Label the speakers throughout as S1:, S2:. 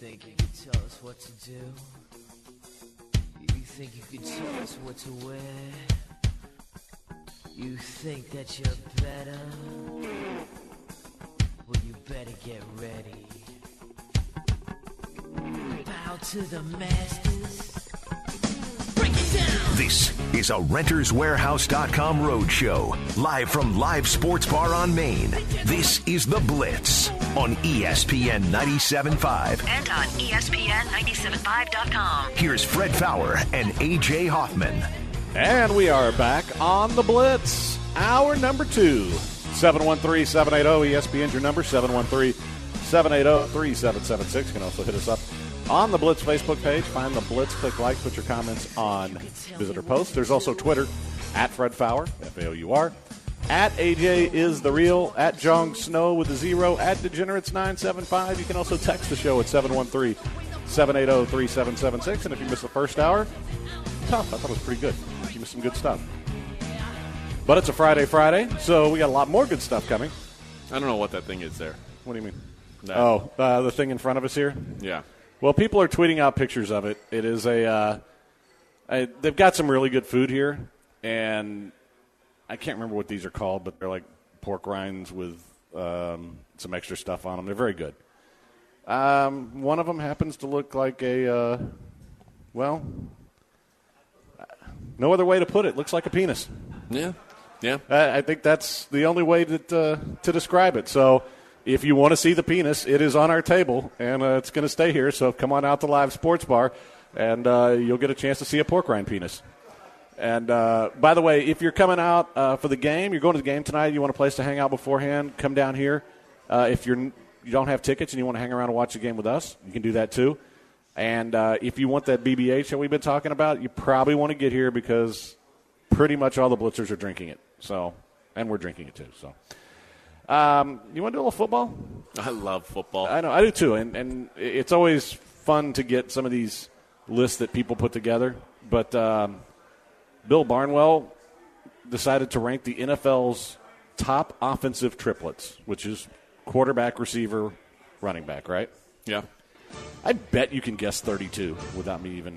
S1: think you could tell us what to do? You think you could tell us what to wear? You think that you're better? Well, you better get ready. Bow to the masters. Break it down!
S2: This is a RentersWarehouse.com roadshow, live from Live Sports Bar on Main. This is The Blitz on ESPN 97.5.
S3: And on ESPN975.com.
S2: Here's Fred Fowler and A.J. Hoffman.
S4: And we are back on The Blitz, hour number 2. 713-780-ESPN's your number, 713-780-3776. You can also hit us up on the Blitz Facebook page. Find The Blitz, click like, put your comments on visitor posts. There's also Twitter, at Fred Fowler, F-A-O-U-R. At AJ is the real, at Jong Snow with a 0, at Degenerates975. You can also text the show at 713-780-3776. And if you missed the first hour, tough. I thought it was pretty good. You missed some good stuff. But it's a Friday, so we got a lot more good stuff coming.
S5: I don't know what that thing is there.
S4: What do you mean?
S5: That.
S4: Oh, the thing in front of us here?
S5: Yeah.
S4: Well, people are tweeting out pictures of it. It is they've got some really good food here, and I can't remember what these are called, but they're like pork rinds with some extra stuff on them. They're very good. One of them happens to look like no other way to put it. Looks like a penis.
S5: Yeah. Yeah.
S4: I think that's the only way to describe it. So if you want to see the penis, it is on our table, and it's going to stay here. So come on out to Live Sports Bar, and you'll get a chance to see a pork rind penis. And, by the way, if you're coming out for the game, you're going to the game tonight, you want a place to hang out beforehand, come down here. If you don't have tickets and you want to hang around and watch the game with us, you can do that too. And if you want that BBH that we've been talking about, you probably want to get here because pretty much all the Blitzers are drinking it. So, and we're drinking it too. So, you want to do a little football?
S5: I love football.
S4: I know, I do too. And it's always fun to get some of these lists that people put together. But Bill Barnwell decided to rank the NFL's top offensive triplets, which is quarterback, receiver, running back, right?
S5: Yeah.
S4: I bet you can guess 32 without me even.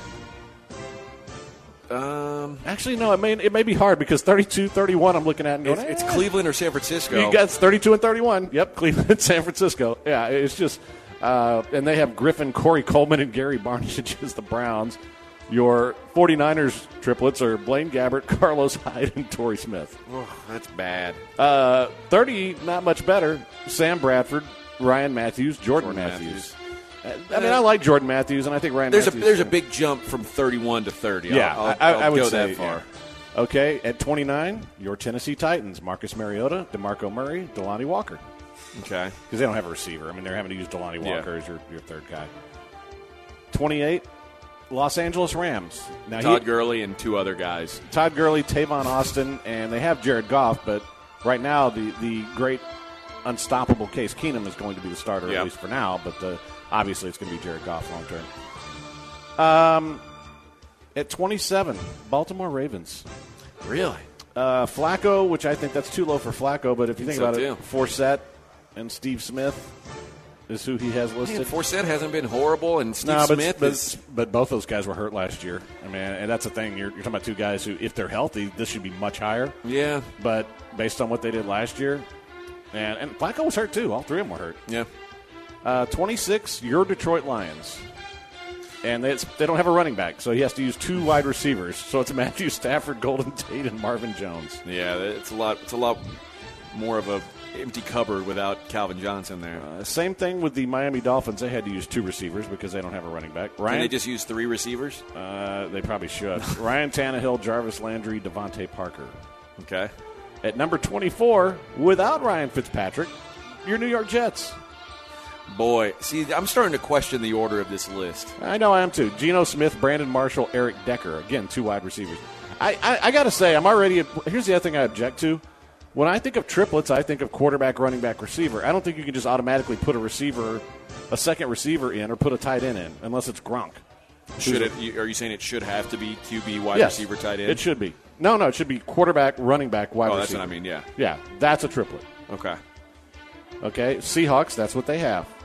S4: Actually, no. It may be hard because 32, 31. I'm looking at and going,
S5: it's Cleveland or San Francisco.
S4: You got 32 and 31. Yep, Cleveland and San Francisco. Yeah, it's just, and they have Griffin, Corey Coleman, and Gary Barnidge as the Browns. Your 49ers triplets are Blaine Gabbert, Carlos Hyde, and Torrey Smith.
S5: Oh, that's bad.
S4: 30, not much better. Sam Bradford, Ryan Matthews, Jordan Matthews. I mean, I like Jordan Matthews, and I think Ryan Matthews.
S5: There's a big jump from 31 to 30.
S4: Yeah,
S5: I
S4: would
S5: go
S4: say
S5: that far.
S4: Yeah. Okay, at 29, your Tennessee Titans, Marcus Mariota, DeMarco Murray, Delanie Walker.
S5: Okay.
S4: Because they don't have a receiver. I mean, they're having to use Delanie Walker as your third guy. 28, Los Angeles Rams. Now
S5: Todd Gurley and two other guys.
S4: Todd Gurley, Tavon Austin, and they have Jared Goff, but right now the great unstoppable Case Keenum is going to be the starter, at least for now, but obviously it's going to be Jared Goff long term. At 27, Baltimore Ravens.
S5: Really?
S4: Flacco, which I think that's too low for Flacco, but if you think about
S5: too.
S4: it, Forsett and Steve Smith is who he has listed.
S5: Man, Forsett hasn't been horrible, and Steve Smith is.
S4: But both those guys were hurt last year. I mean, and that's the thing. You're talking about two guys who, if they're healthy, this should be much higher.
S5: Yeah.
S4: But based on what they did last year, and Flacco was hurt too. All three of them were hurt.
S5: Yeah.
S4: 26, your Detroit Lions. And they don't have a running back, so he has to use two wide receivers. So it's Matthew Stafford, Golden Tate, and Marvin Jones.
S5: Yeah, it's a lot more of a empty cupboard without Calvin Johnson there.
S4: Same thing with the Miami Dolphins. They had to use two receivers because they don't have a running back.
S5: Can they just use three receivers?
S4: They probably should. Ryan Tannehill, Jarvis Landry, Devontae Parker.
S5: Okay.
S4: At number 24, without Ryan Fitzpatrick, your New York Jets.
S5: Boy, see, I'm starting to question the order of this list.
S4: I know I am too. Geno Smith, Brandon Marshall, Eric Decker. Again, two wide receivers. I got to say, here's the other thing I object to. When I think of triplets, I think of quarterback, running back, receiver. I don't think you can just automatically put a second receiver in or put a tight end in unless it's Gronk.
S5: Are you saying it should have to be QB, wide receiver, tight end?
S4: It should be. No, it should be quarterback, running back, wide receiver.
S5: Oh, that's what I mean, yeah.
S4: Yeah, that's a triplet.
S5: Okay.
S4: Okay, Seahawks, that's what they have.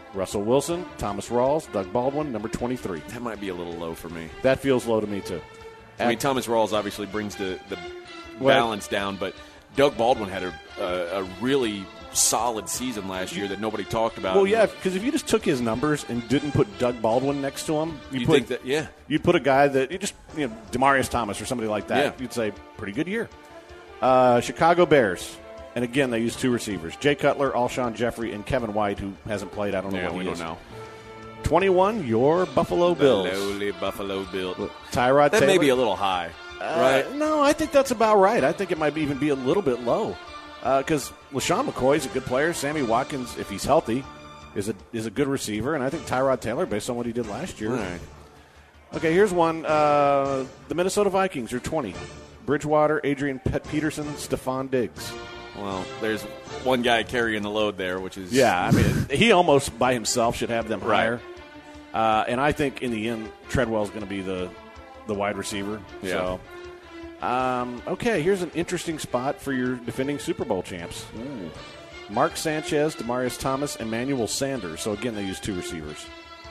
S4: Russell Wilson, Thomas Rawls, Doug Baldwin, number 23.
S5: That might be a little low for me.
S4: That feels low to me, too.
S5: I mean, Thomas Rawls obviously brings the balance down, but Doug Baldwin had a really solid season last year that nobody talked about.
S4: Well, yeah, because if you just took his numbers and didn't put Doug Baldwin next to him, you'd put a guy that Demaryius Thomas or somebody like that.
S5: Yeah.
S4: You'd say pretty good year. Chicago Bears, and again they use 2 receivers: Jay Cutler, Alshon Jeffrey, and Kevin White, who hasn't played. I don't know what he is.
S5: We don't know.
S4: 21, your Buffalo Bills.
S5: The lowly Buffalo Bills.
S4: Tyrod
S5: That
S4: Taylor.
S5: may be a little high, right?
S4: No, I think that's about right. I think it might even be a little bit low. Because LaShawn McCoy is a good player. Sammy Watkins, if he's healthy, is a good receiver. And I think Tyrod Taylor, based on what he did last year.
S5: Right.
S4: Okay, here's one. The Minnesota Vikings are 20. Bridgewater, Adrian Peterson, Stephon Diggs.
S5: Well, there's one guy carrying the load there, which is...
S4: Yeah, I mean, he almost by himself should have them higher. And I think in the end, Treadwell's going to be the wide receiver.
S5: Yeah.
S4: So. Okay, here's an interesting spot for your defending Super Bowl champs.
S5: Ooh.
S4: Mark Sanchez, Demaryius Thomas, Emmanuel Sanders. So, again, they use 2 receivers.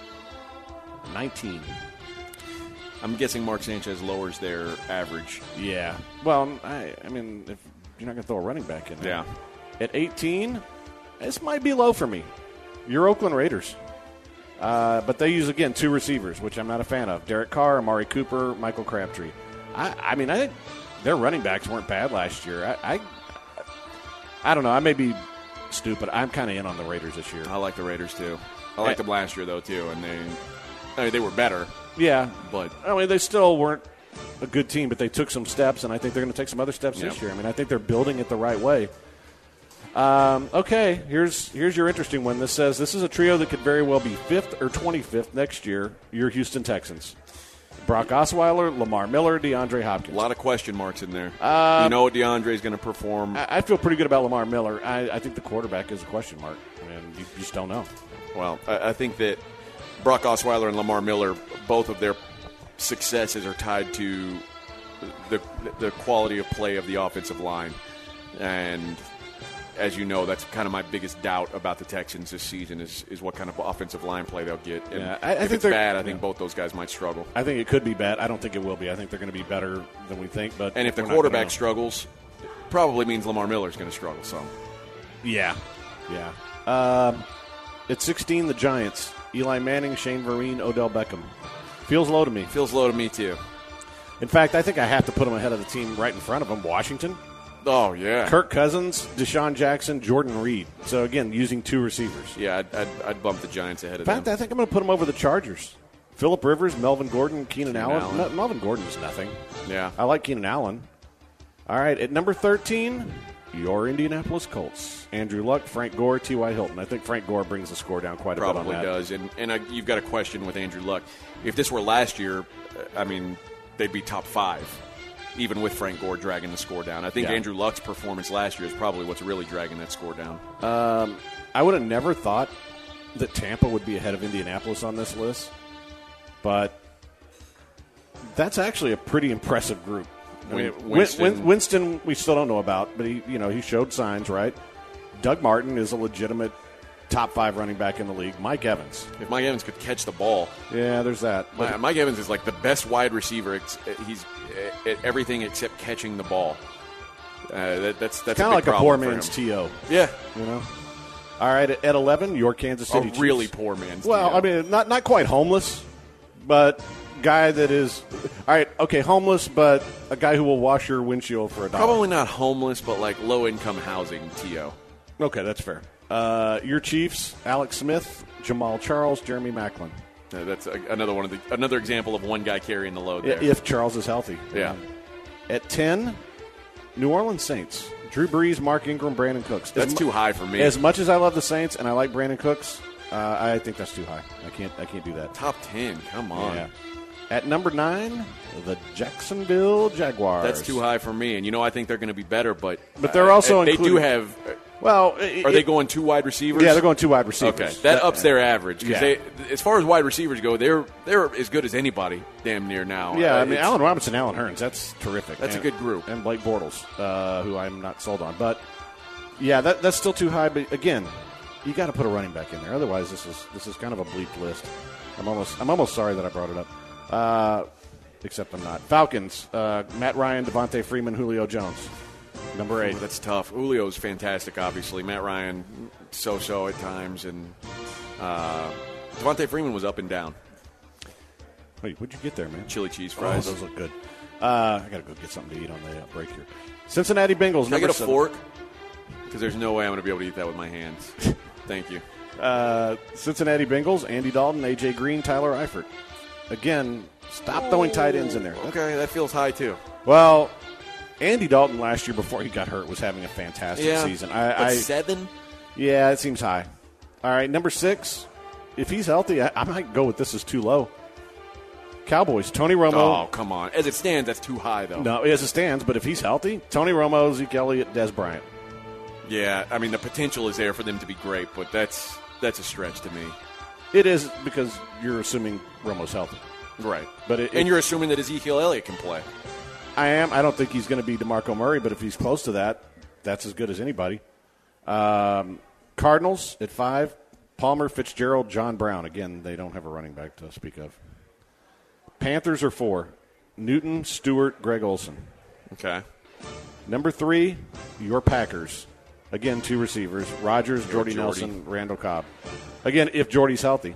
S4: 19.
S5: I'm guessing Mark Sanchez lowers their average.
S4: Yeah. Well, I mean, if you're not going to throw a running back in there.
S5: Yeah.
S4: At 18, this might be low for me. Your Oakland Raiders. But they use, again, 2 receivers, which I'm not a fan of. Derek Carr, Amari Cooper, Michael Crabtree. I mean, I think their running backs weren't bad last year. I don't know. I may be stupid. I'm kind of in on the Raiders this year.
S5: I like the Raiders, too. I liked them last year, though, too, and they were better.
S4: Yeah.
S5: But
S4: I mean, they still weren't a good team, but they took some steps, and I think they're going to take some other steps this year. I mean, I think they're building it the right way. Okay, here's your interesting one. This says this is a trio that could very well be 5th or 25th next year. Your Houston Texans. Brock Osweiler, Lamar Miller, DeAndre Hopkins.
S5: A lot of question marks in there. You know what DeAndre's going to perform.
S4: I feel pretty good about Lamar Miller. I think the quarterback is a question mark. I mean, you just don't know.
S5: Well, I think that Brock Osweiler and Lamar Miller, both of their successes are tied to the quality of play of the offensive line. And as you know, that's kind of my biggest doubt about the Texans this season is what kind of offensive line play they'll get. And if it's bad, I think both those guys might struggle.
S4: I think it could be bad. I don't think it will be. I think they're going to be better than we think.
S5: And if the quarterback struggles, probably means Lamar Miller's going to struggle some.
S4: Yeah. At 16, the Giants. Eli Manning, Shane Vereen, Odell Beckham. Feels low to me.
S5: Feels low to me, too.
S4: In fact, I think I have to put them ahead of the team right in front of them, Washington.
S5: Oh, yeah.
S4: Kirk Cousins, Deshaun Jackson, Jordan Reed. So, again, using 2 receivers.
S5: Yeah, I'd bump the Giants ahead of them.
S4: In fact, I think I'm going to put them over the Chargers. Phillip Rivers, Melvin Gordon, Keenan Allen. Melvin Gordon is nothing.
S5: Yeah.
S4: I like Keenan Allen. All right, at number 13, your Indianapolis Colts. Andrew Luck, Frank Gore, T.Y. Hilton. I think Frank Gore brings the score down quite a bit on that.
S5: Probably does. And you've got a question with Andrew Luck. If this were last year, I mean, they'd be top 5. Even with Frank Gore dragging the score down. I think Andrew Luck's performance last year is probably what's really dragging that score down.
S4: I would have never thought that Tampa would be ahead of Indianapolis on this list, but that's actually a pretty impressive group. I mean, Winston, we still don't know about, but he showed signs, right? Doug Martin is a legitimate top 5 running back in the league. Mike Evans.
S5: If Mike Evans could catch the ball.
S4: Yeah, there's that.
S5: Mike Evans is like the best wide receiver. He's at everything except catching the ball. That's kind
S4: of like a poor man's T.O.
S5: Yeah.
S4: All right, at 11, your Kansas City Chiefs.
S5: A really poor man's
S4: Well,
S5: T.O.
S4: I mean, not quite homeless, but guy that is – all right, okay, homeless, but a guy who will wash your windshield for $1.
S5: Probably not homeless, but like low-income housing T.O.
S4: Okay, that's fair. Your Chiefs, Alex Smith, Jamal Charles, Jeremy Maclin.
S5: That's another example of one guy carrying the load there.
S4: If Charles is healthy.
S5: Yeah.
S4: At 10, New Orleans Saints. Drew Brees, Mark Ingram, Brandon Cooks.
S5: That's too high for me.
S4: As much as I love the Saints and I like Brandon Cooks, I think that's too high. I can't do that.
S5: Top 10, come on.
S4: Yeah. At number 9, the Jacksonville Jaguars.
S5: That's too high for me, and I think they're going to be better, but
S4: they're also
S5: they do have.
S4: Well,
S5: are they going 2 wide receivers?
S4: Yeah, they're going 2 wide receivers.
S5: Okay, that ups their average because as far as wide receivers go, they're as good as anybody damn near now.
S4: Yeah, I mean Allen Robinson, Allen Hurns, that's terrific.
S5: That's a good group,
S4: and Blake Bortles, who I'm not sold on, but yeah, that's still too high. But again, you got to put a running back in there. Otherwise, this is kind of a bleak list. I'm almost sorry that I brought it up. Except I'm not. Falcons, Matt Ryan, Devontae Freeman, Julio Jones. Number 8.
S5: That's tough. Julio's fantastic, obviously. Matt Ryan, so-so at times. And Devontae Freeman was up and down.
S4: Wait, what'd you get there, man?
S5: Chili cheese fries.
S4: Oh, those look good. I got to go get something to eat on the break here. Cincinnati Bengals.
S5: Can I get a fork? Because there's no way I'm going to be able to eat that with my hands. Thank you.
S4: Cincinnati Bengals, Andy Dalton, A.J. Green, Tyler Eifert. Again, stop throwing tight ends in there.
S5: Okay, that feels high, too.
S4: Well, Andy Dalton last year before he got hurt was having a fantastic season.
S5: But 7?
S4: Yeah, it seems high. All right, number 6. If he's healthy, I might go with this is too low. Cowboys, Tony Romo.
S5: Oh, come on. As it stands, that's too high, though.
S4: No, as it stands, but if he's healthy, Tony Romo, Zeke Elliott, Des Bryant.
S5: Yeah, I mean, the potential is there for them to be great, but that's a stretch to me.
S4: It is because you're assuming Romo's healthy.
S5: Right.
S4: But
S5: and you're assuming that Ezekiel Elliott can play.
S4: I am. I don't think he's going to be DeMarco Murray, but if he's close to that, that's as good as anybody. Cardinals at 5, Palmer, Fitzgerald, John Brown. Again, they don't have a running back to speak of. Panthers are 4, Newton, Stewart, Greg Olsen.
S5: Okay.
S4: Number 3, your Packers. Again, 2 receivers, Rodgers, Jordy Nelson, Randall Cobb. Again, if Jordy's healthy.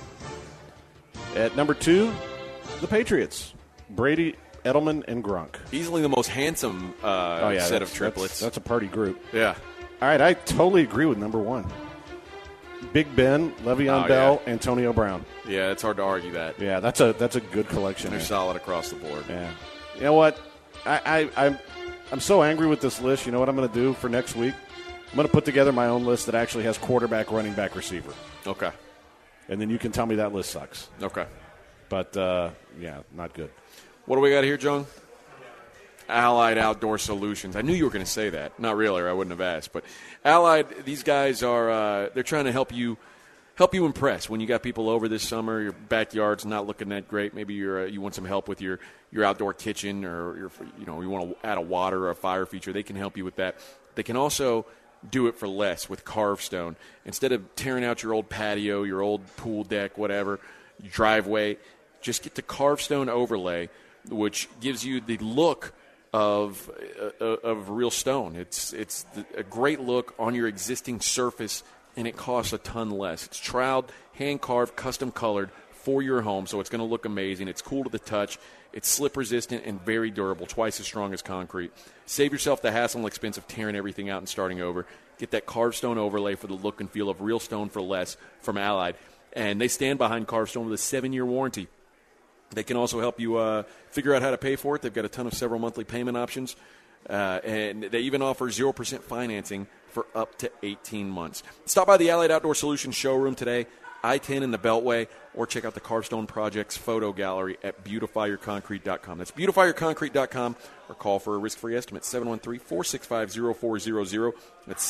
S4: At number 2, the Patriots, Brady, Edelman, and Gronk.
S5: Easily the most handsome set of triplets.
S4: That's a party group.
S5: Yeah.
S4: All right, I totally agree with number 1. Big Ben, Le'Veon Bell, Antonio Brown.
S5: Yeah, it's hard to argue that.
S4: Yeah, that's a good collection.
S5: They're solid across the board.
S4: Yeah. You know what? I'm so angry with this list. You know what I'm going to do for next week? I'm going to put together my own list that actually has quarterback, running back, receiver.
S5: Okay.
S4: And then you can tell me that list sucks.
S5: Okay.
S4: But, yeah, not good.
S5: What do we got here, John? Allied Outdoor Solutions. I knew you were going to say that. Not really, or I wouldn't have asked. But Allied, these guys are they're trying to help you impress. When you got people over this summer, your backyard's not looking that great. Maybe you want some help with your outdoor kitchen, or you want to add a water or a fire feature. They can help you with that. They can also do it for less with Carved Stone. Instead of tearing out your old patio, your old pool deck, whatever, your driveway, just get the Carved Stone overlay, which gives you the look of real stone. It's a great look on your existing surface, and it costs a ton less. It's troweled, hand-carved, custom-colored for your home, so it's going to look amazing. It's cool to the touch. It's slip-resistant and very durable, twice as strong as concrete. Save yourself the hassle and expense of tearing everything out and starting over. Get that Carved Stone overlay for the look and feel of real stone for less from Allied. And they stand behind Carved Stone with a 7-year warranty. They can also help you figure out how to pay for it. They've got a ton of several monthly payment options. And they even offer 0% financing for up to 18 months. Stop by the Allied Outdoor Solutions showroom today, I-10 in the Beltway, or check out the Carved Stone Project's photo gallery at beautifyyourconcrete.com. That's beautifyyourconcrete.com, or call for a risk-free estimate, 713-465-0400. That's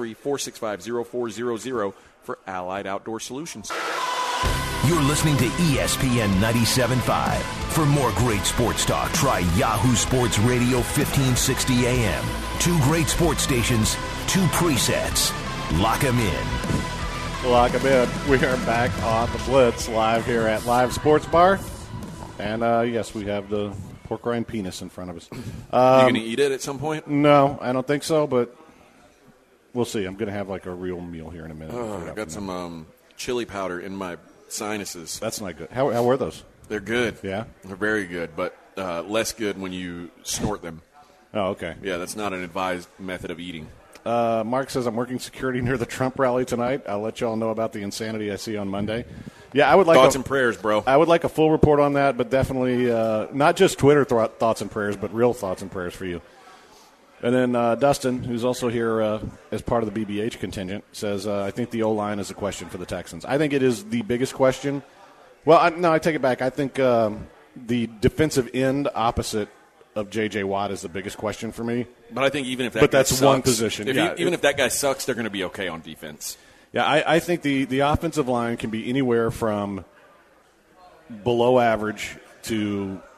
S5: 713-465-0400 for Allied Outdoor Solutions.
S2: You're listening to ESPN 97.5. For more great sports talk, try Yahoo Sports Radio 1560 AM. 2 great sports stations, 2 presets. Lock 'em in.
S4: Lock 'em in. We are back on the Blitz live here at Live Sports Bar. And, yes, we have the pork rind penis in front of us.
S5: You going to eat it at some point?
S4: No, I don't think so, but we'll see. I'm going to have like a real meal here in a minute.
S5: I got some chili powder in my sinuses.
S4: That's not good. How were those?
S5: They're good.
S4: Yeah?
S5: They're very good, but less good when you snort them.
S4: Oh, okay.
S5: Yeah, that's not an advised method of eating.
S4: Mark says, I'm working security near the Trump rally tonight. I'll let you all know about the insanity I see on Monday. Yeah, I would like
S5: thoughts and prayers, bro.
S4: I would like a full report on that, but definitely not just Twitter thoughts and prayers, but real thoughts and prayers for you. And then Dustin, who's also here as part of the BBH contingent, says, I think the O-line is a question for the Texans. I think it is the biggest question. Well, I take it back. I think the defensive end opposite of J.J. Watt is the biggest question for me.
S5: But I think even if that
S4: but
S5: guy
S4: that's
S5: sucks,
S4: one position.
S5: Even if that guy sucks, they're going to be okay on defense.
S4: Yeah, I think the offensive line can be anywhere from below average to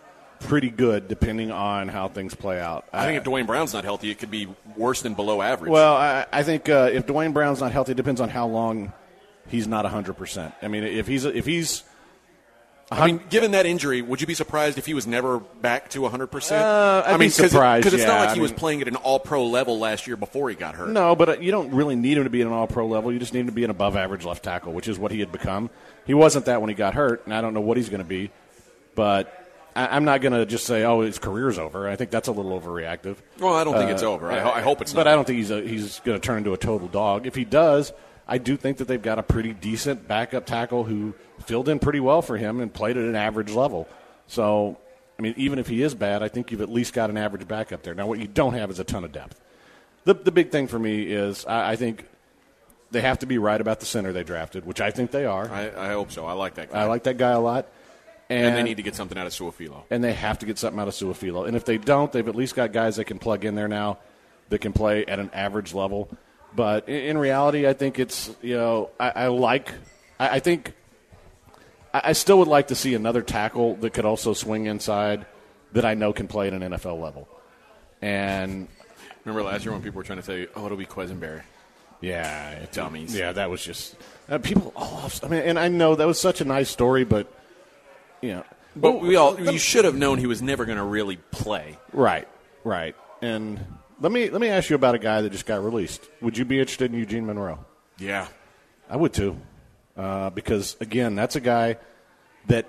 S4: pretty good depending on how things play out.
S5: I think if Dwayne Brown's not healthy, it could be worse than below average.
S4: Well, I think if Dwayne Brown's not healthy, it depends on how long he's not 100%. I mean, if he's
S5: given that injury, would you be surprised if he was never back to 100%?
S4: I'd be surprised,
S5: because it's not like
S4: I
S5: he was
S4: mean,
S5: playing at an all-pro level last year before he got hurt.
S4: No, but you don't really need him to be at an all-pro level. You just need him to be an above-average left tackle, which is what he had become. He wasn't that when he got hurt, and I don't know what he's going to be. But I'm not going to just say, oh, his career's over. I think that's a little overreactive.
S5: Well, I don't think it's over. I hope it's not.
S4: But I don't think he's going to turn into a total dog. If he does, I do think that they've got a pretty decent backup tackle who filled in pretty well for him and played at an average level. So, I mean, even if he is bad, I think you've at least got an average backup there. Now, what you don't have is a ton of depth. The big thing for me is I think they have to be right about the center they drafted, which I think they are.
S5: I hope so. I like that guy.
S4: I like that guy a lot.
S5: And they need to get something out of Suafilo.
S4: And they have to get something out of Suafilo. And if they don't, they've at least got guys that can plug in there now that can play at an average level. But in reality, I think it's, I still would like to see another tackle that could also swing inside that I know can play at an NFL level. And
S5: remember last year when people were trying to say, oh, it'll be Quisenberry.
S4: Yeah.
S5: Dummies.
S4: Yeah, that was just people. And I know that was such a nice story, but
S5: But you should have known he was never going to really play.
S4: Right. And let me ask you about a guy that just got released. Would you be interested in Eugene Monroe?
S5: Yeah,
S4: I would too, because again, that's a guy that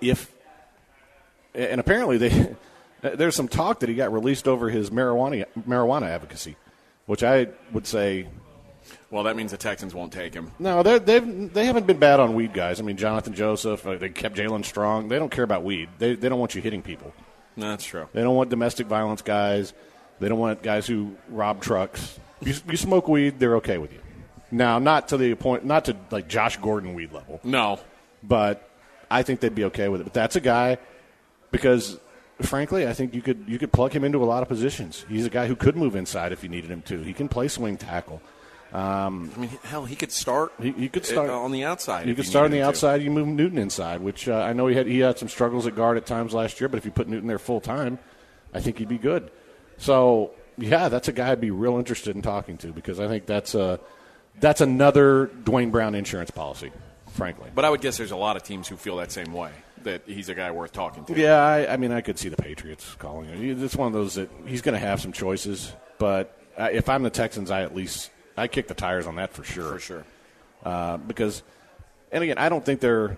S4: and apparently there's some talk that he got released over his marijuana advocacy, which I would say.
S5: Well, that means the Texans won't take him.
S4: No, they haven't been bad on weed guys. I mean, Jonathan Joseph, they kept Jalen Strong. They don't care about weed. They don't want you hitting people.
S5: No, that's true.
S4: They don't want domestic violence guys. They don't want guys who rob trucks. You smoke weed, they're okay with you. Now, not to the point, not to like Josh Gordon weed level.
S5: No.
S4: But I think they'd be okay with it. But that's a guy because, frankly, I think you could plug him into a lot of positions. He's a guy who could move inside if you needed him to. He can play swing tackle.
S5: Hell, he could start.
S4: He could start
S5: on the outside.
S4: You could start on the outside. You move Newton inside, which I know he had some struggles at guard at times last year. But if you put Newton there full time, I think he'd be good. So yeah, that's a guy I'd be real interested in talking to because I think that's another Dwayne Brown insurance policy, frankly.
S5: But I would guess there's a lot of teams who feel that same way, that he's a guy worth talking to.
S4: Yeah, I mean, I could see the Patriots calling him. It's one of those that he's going to have some choices. But if I'm the Texans, I kick the tires on that for sure.
S5: For sure.
S4: Because, and again, I don't think they're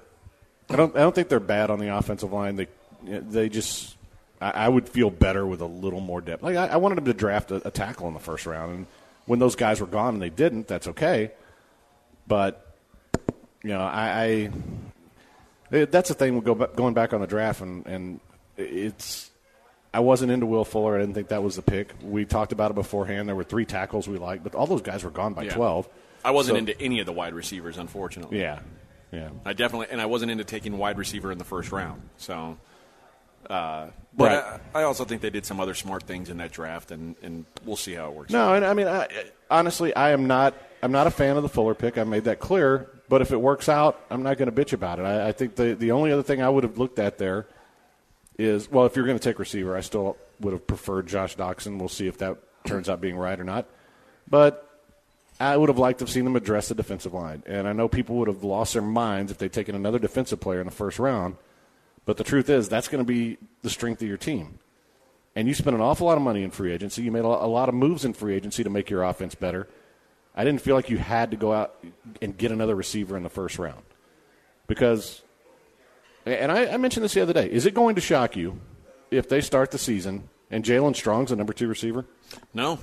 S4: bad on the offensive line. They just. I would feel better with a little more depth. Like I wanted them to draft a tackle in the first round, and when those guys were gone and they didn't, that's okay. But that's the thing. Going back on the draft, and I wasn't into Will Fuller. I didn't think that was the pick. We talked about it beforehand. There were 3 tackles we liked, but all those guys were gone by 12.
S5: I wasn't into any of the wide receivers, unfortunately.
S4: Yeah.
S5: I wasn't into taking wide receiver in the first round. So. But
S4: right.
S5: I also think they did some other smart things in that draft, and we'll see how it works.
S4: No, and I mean, honestly, I'm not a fan of the Fuller pick. I made that clear. But if it works out, I'm not going to bitch about it. I think the only other thing I would have looked at there is, well, if you're going to take receiver, I still would have preferred Josh Doxson. We'll see if that turns out being right or not. But I would have liked to have seen them address the defensive line. And I know people would have lost their minds if they'd taken another defensive player in the first round. But the truth is, that's going to be the strength of your team. And you spent an awful lot of money in free agency. You made a lot of moves in free agency to make your offense better. I didn't feel like you had to go out and get another receiver in the first round. Because, and I mentioned this the other day, is it going to shock you if they start the season and Jalen Strong's the number 2 receiver?
S5: No.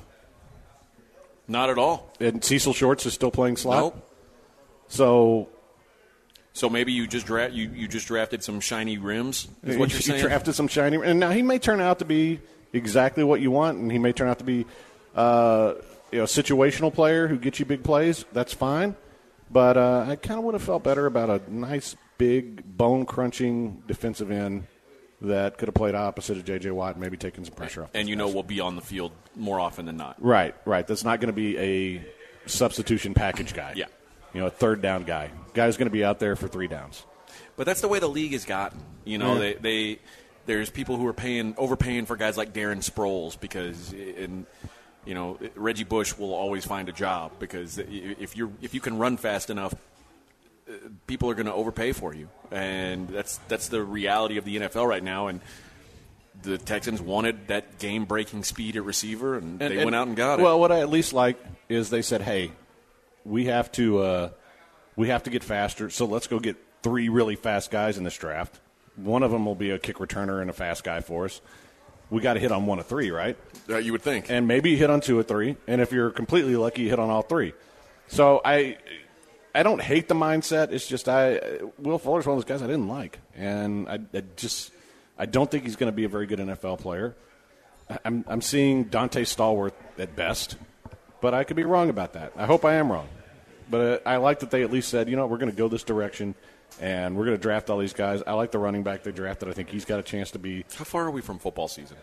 S5: Not at all.
S4: And Cecil Shorts is still playing slot?
S5: Nope. So maybe you just drafted some shiny rims, is what you're saying?
S4: You drafted some shiny rims. And now he may turn out to be exactly what you want, and he may turn out to be a situational player who gets you big plays. That's fine. But I kind of would have felt better about a nice, big, bone-crunching defensive end that could have played opposite of J.J. Watt and maybe taken some pressure off.
S5: And will be on the field more often than not.
S4: Right. That's not going to be a substitution package guy.
S5: Yeah.
S4: A third down guy. Guy's going to be out there for 3 downs.
S5: But that's the way the league has gotten. They There's people who are overpaying for guys like Darren Sproles because Reggie Bush will always find a job because if you can run fast enough, people are going to overpay for you, and that's the reality of the NFL right now. And the Texans wanted that game-breaking speed at receiver, and they went out and got it.
S4: Well, what I at least like is they said, "Hey, we have to get faster, so let's go get 3 really fast guys in this draft. One of them will be a kick returner and a fast guy for us. We got to hit on 1 of 3, right?
S5: You would think,
S4: and maybe you hit on 2 of 3, and if you're completely lucky, you hit on all 3. So I don't hate the mindset. It's just Will Fuller's one of those guys I didn't like, and I don't think he's going to be a very good NFL player. I'm seeing Dante Stallworth at best, but I could be wrong about that. I hope I am wrong. But I like that they at least said, we're going to go this direction, and we're going to draft all these guys. I like the running back they drafted. I think he's got a chance to be.
S5: How far are we from football season?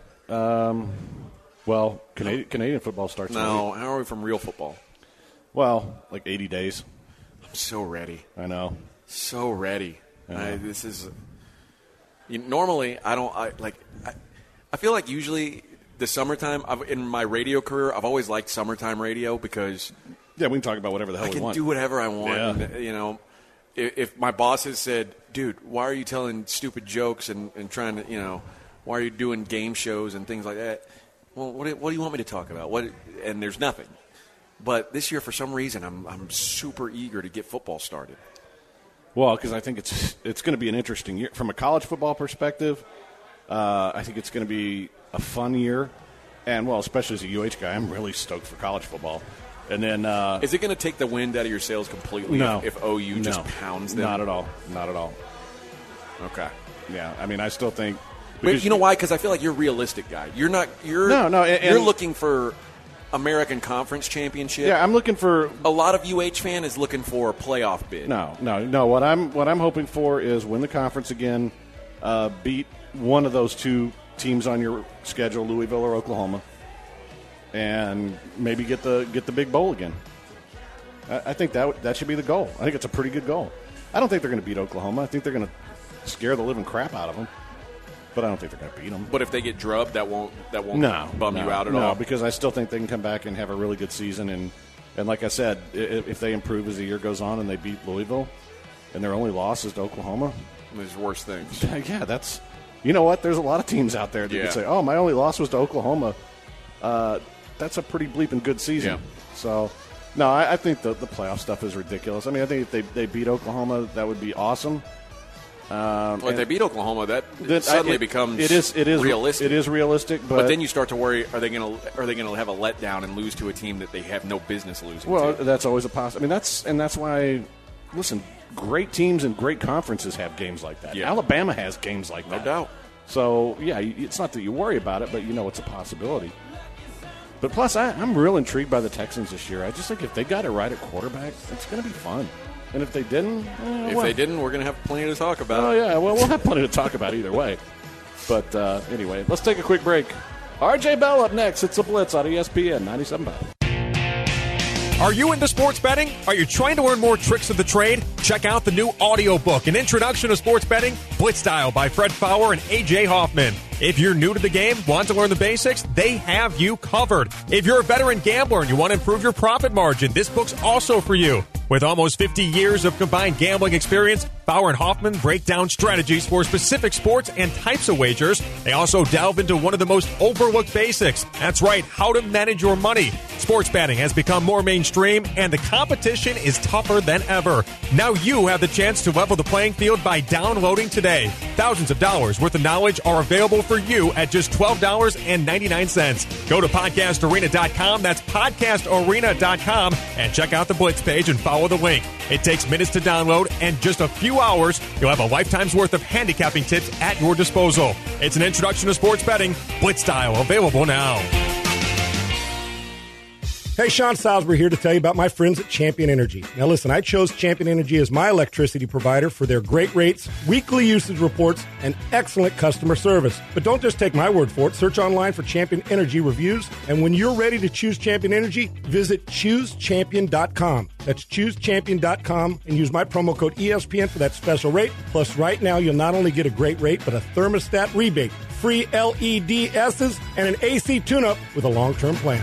S4: Well, Canadian football starts.
S5: No, how are we from real football?
S4: Well, like 80 days.
S5: I'm so ready.
S4: I know.
S5: So ready. This is. Normally, I feel like usually the summertime. In my radio career, I've always liked summertime radio because.
S4: Yeah, we can talk about whatever the hell we want.
S5: I can do whatever I want.
S4: Yeah.
S5: If my boss has said, dude, why are you telling stupid jokes and trying to, why are you doing game shows and things like that? Well, what do you want me to talk about? And there's nothing. But this year, for some reason, I'm super eager to get football started.
S4: Well, because I think it's going to be an interesting year. From a college football perspective, I think it's going to be a fun year. And, well, especially as a UH guy, I'm really stoked for college football. And then,
S5: is it going to take the wind out of your sails completely if OU just pounds them?
S4: Not at all. Not at all.
S5: Okay.
S4: Yeah, I mean, I still think.
S5: But you know why? Because I feel like you're a realistic guy. You're not. You're looking for American Conference championship.
S4: Yeah, I'm looking for.
S5: A lot of UH fan is looking for a playoff bid.
S4: No. What I'm hoping for is win the conference again, beat one of those 2 teams on your schedule, Louisville or Oklahoma. And maybe get the big bowl again. I think that should be the goal. I think it's a pretty good goal. I don't think they're going to beat Oklahoma. I think they're going to scare the living crap out of them. But I don't think they're going to beat them.
S5: But if they get drubbed, that won't bum you out at all?
S4: No, because I still think they can come back and have a really good season. And like I said, if they improve as the year goes on and they beat Louisville and their only loss is to Oklahoma.
S5: There's worse things.
S4: Yeah, that's – you know what? There's a lot of teams out there that could say, my only loss was to Oklahoma. That's a pretty bleeping good season.
S5: Yeah.
S4: So, no, I think the playoff stuff is ridiculous. I mean, I think if they beat Oklahoma, that would be awesome.
S5: If they beat Oklahoma, that suddenly becomes realistic.
S4: It is realistic, but
S5: then you start to worry: are they going to have a letdown and lose to a team that they have no business losing?
S4: Well,
S5: to?
S4: That's always a possibility. I mean, that's why. Listen, great teams and great conferences have games like that.
S5: Yeah.
S4: Alabama has games like that.
S5: No doubt.
S4: So yeah, it's not that you worry about it, but it's a possibility. But plus, I'm real intrigued by the Texans this year. I just think if they got it right at quarterback, it's going to be fun. And if they didn't,
S5: they didn't, we're going to have plenty to talk about.
S4: Oh yeah, well we'll have plenty to talk about either way. But anyway, let's take a quick break. RJ Bell up next. It's a Blitz on ESPN 97.5.
S3: Are you into sports betting? Are you trying to learn more tricks of the trade? Check out the new audiobook, An Introduction to Sports Betting, Blitz Style by Fred Fowler and A.J. Hoffman. If you're new to the game, want to learn the basics, they have you covered. If you're a veteran gambler and you want to improve your profit margin, this book's also for you. With almost 50 years of combined gambling experience, Fowler and Hoffman break down strategies for specific sports and types of wagers. They also delve into one of the most overlooked basics. That's right, how to manage your money. Sports betting has become more mainstream, and the competition is tougher than ever. Now you have the chance to level the playing field by downloading today. Thousands of dollars worth of knowledge are available for you at just $12.99. Go to podcastarena.com. That's podcastarena.com, and check out the Blitz page and follow the link. It takes minutes to download, and just a few hours, you'll have a lifetime's worth of handicapping tips at your disposal. It's an introduction to sports betting, Blitz Style, available now.
S6: Hey, Sean Salisbury here to tell you about my friends at Champion Energy. Now listen, I chose Champion Energy as my electricity provider for their great rates, weekly usage reports, and excellent customer service. But don't just take my word for it. Search online for Champion Energy reviews, and when you're ready to choose Champion Energy, visit ChooseChampion.com. That's ChooseChampion.com and use my promo code ESPN for that special rate. Plus, right now, you'll not only get a great rate, but a thermostat rebate, free LEDs, and an AC tune-up with a long-term plan.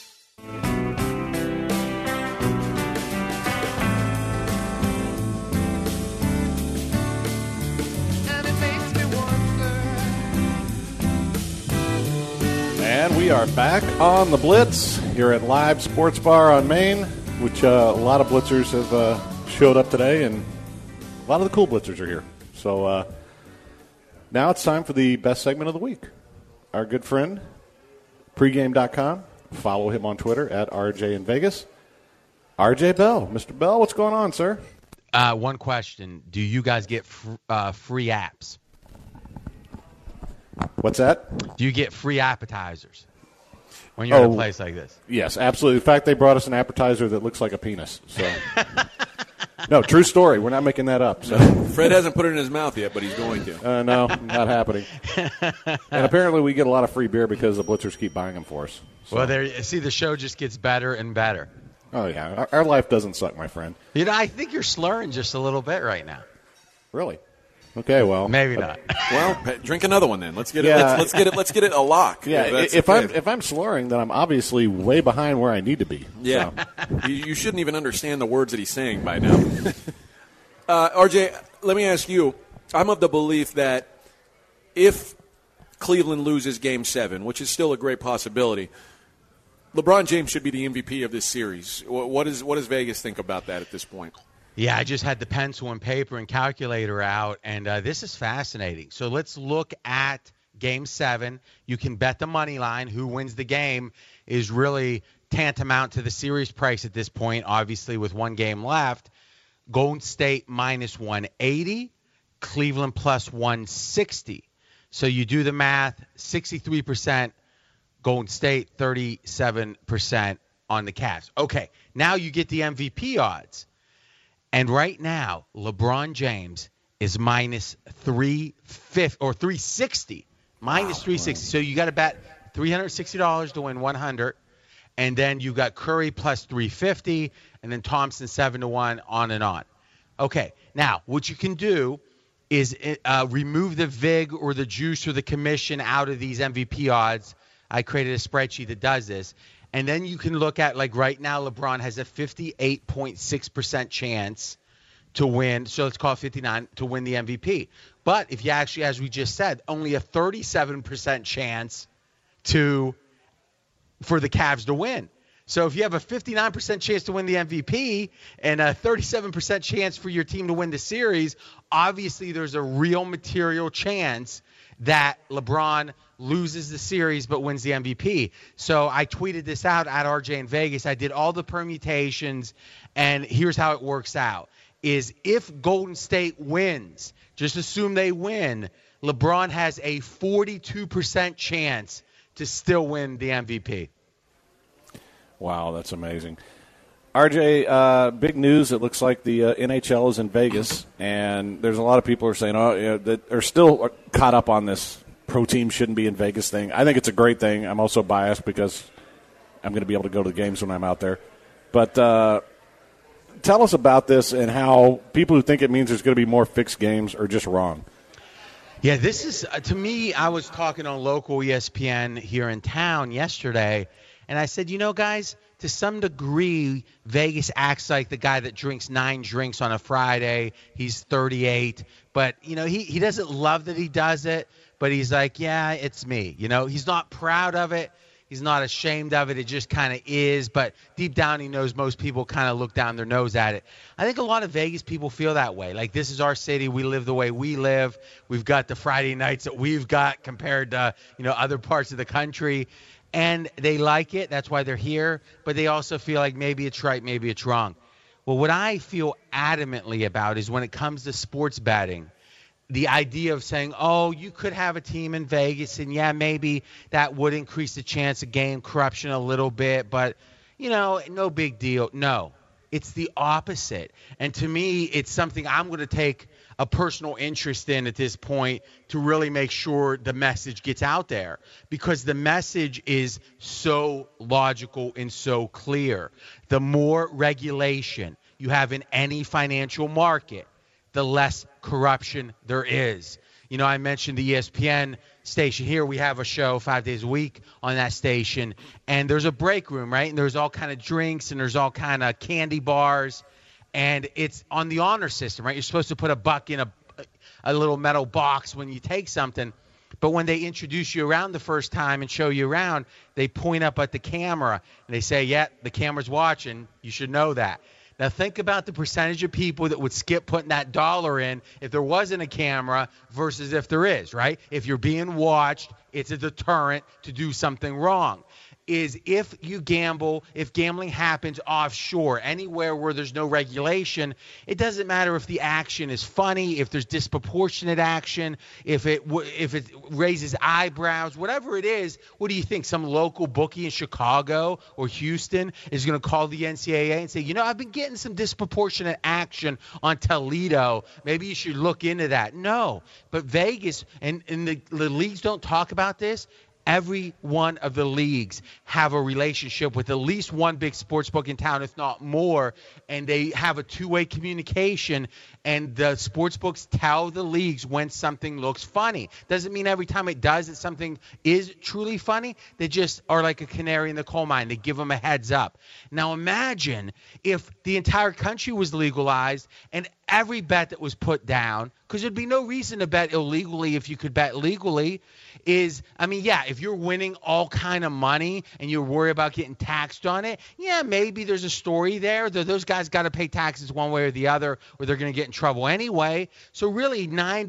S4: And we are back on the Blitz here at Live Sports Bar on Main, which a lot of Blitzers have showed up today, and a lot of the cool Blitzers are here. So now it's time for the best segment of the week. Our good friend, pregame.com. Follow him on Twitter at RJ in Vegas. RJ Bell. Mr. Bell, what's going on, sir?
S7: One question. Do you guys get free apps?
S4: What's that?
S7: Do you get free appetizers when you're in a place like this?
S4: Yes, absolutely. In fact, they brought us an appetizer that looks like a penis. So, no, true story. We're not making that up. So.
S5: Fred hasn't put it in his mouth yet, but he's going to.
S4: No, not happening. And apparently we get a lot of free beer because the Blitzers keep buying them for us. So.
S7: Well, the show just gets better and better.
S4: Oh, yeah. Our life doesn't suck, my friend.
S7: You know, I think you're slurring just a little bit right now.
S4: Really? Okay, well,
S7: maybe not.
S5: Well, drink another one then. Let's get it. Let's get it a lock.
S4: Yeah, if I'm slurring, then I'm obviously way behind where I need to be.
S5: Yeah, so. You shouldn't even understand the words that he's saying by now. RJ, let me ask you. I'm of the belief that if Cleveland loses Game 7, which is still a great possibility, LeBron James should be the MVP of this series. What does Vegas think about that at this point?
S7: Yeah, I just had the pencil and paper and calculator out, and this is fascinating. So let's look at Game 7. You can bet the money line. Who wins the game is really tantamount to the series price at this point, obviously with one game left. Golden State minus 180, Cleveland plus 160. So you do the math, 63% Golden State, 37% on the Cavs. Okay, now you get the MVP odds. And right now, LeBron James is minus 360, minus 360. So you got to bet $360 to win 100, and then you got Curry plus 350, and then Thompson 7-1, on and on. Okay, now what you can do is remove the VIG or the juice or the commission out of these MVP odds. I created a spreadsheet that does this. And then you can look at, like right now, LeBron has a 58.6% chance to win. So let's call it 59 to win the MVP. But if you actually, as we just said, only a 37% chance for the Cavs to win. So if you have a 59% chance to win the MVP and a 37% chance for your team to win the series, obviously there's a real material chance that LeBron loses the series but wins the MVP. So I tweeted this out at RJ in Vegas. I did all the permutations, and here's how it works out. Is if Golden State wins, just assume they win, LeBron has a 42% chance to still win the MVP.
S4: Wow, that's amazing. RJ, big news. It looks like the NHL is in Vegas, and there's a lot of people who are saying, that are still caught up on this pro team shouldn't be in Vegas thing. I think it's a great thing. I'm also biased because I'm going to be able to go to the games when I'm out there. But tell us about this and how people who think it means there's going to be more fixed games are just wrong.
S7: Yeah, this is, to me, I was talking on local ESPN here in town yesterday, and I said, guys, to some degree, Vegas acts like the guy that drinks 9 drinks on a Friday. He's 38. But, he doesn't love that he does it. But he's like, yeah, it's me. He's not proud of it. He's not ashamed of it. It just kind of is. But deep down, he knows most people kind of look down their nose at it. I think a lot of Vegas people feel that way. Like, this is our city. We live the way we live. We've got the Friday nights that we've got compared to, other parts of the country. And they like it. That's why they're here. But they also feel like maybe it's right, maybe it's wrong. Well, what I feel adamantly about is when it comes to sports betting, the idea of saying, you could have a team in Vegas, and, yeah, maybe that would increase the chance of game corruption a little bit. But, no big deal. No, it's the opposite. And to me, it's something I'm going to take a personal interest in at this point to really make sure the message gets out there, because the message is so logical and so clear. The more regulation you have in any financial market, the less corruption there is. I mentioned the ESPN station here. We have a show 5 days a week on that station, and there's a break room, right? And there's all kind of drinks, and there's all kind of candy bars, and it's on the honor system, right? You're supposed to put a buck in a little metal box when you take something, but when they introduce you around the first time and show you around, they point up at the camera, and they say, yeah, the camera's watching. You should know that. Now think about the percentage of people that would skip putting that dollar in if there wasn't a camera versus if there is, right? If you're being watched, it's a deterrent to do something wrong. Is if you gamble, if gambling happens offshore, anywhere where there's no regulation, it doesn't matter if the action is funny, if there's disproportionate action, if it raises eyebrows, whatever it is. What do you think? Some local bookie in Chicago or Houston is going to call the NCAA and say, I've been getting some disproportionate action on Toledo. Maybe you should look into that. No, but Vegas and the leagues don't talk about this. Every one of the leagues have a relationship with at least one big sports book in town, if not more, and they have a two-way communication, and the sports books tell the leagues when something looks funny. Doesn't mean every time it does that something is truly funny. They just are like a canary in the coal mine. They give them a heads up. Now imagine if the entire country was legalized and every bet that was put down, because there'd be no reason to bet illegally if you could bet legally, if you're winning all kind of money and you're worried about getting taxed on it, yeah, maybe there's a story there. Those guys got to pay taxes one way or the other, or they're going to get in trouble anyway. So really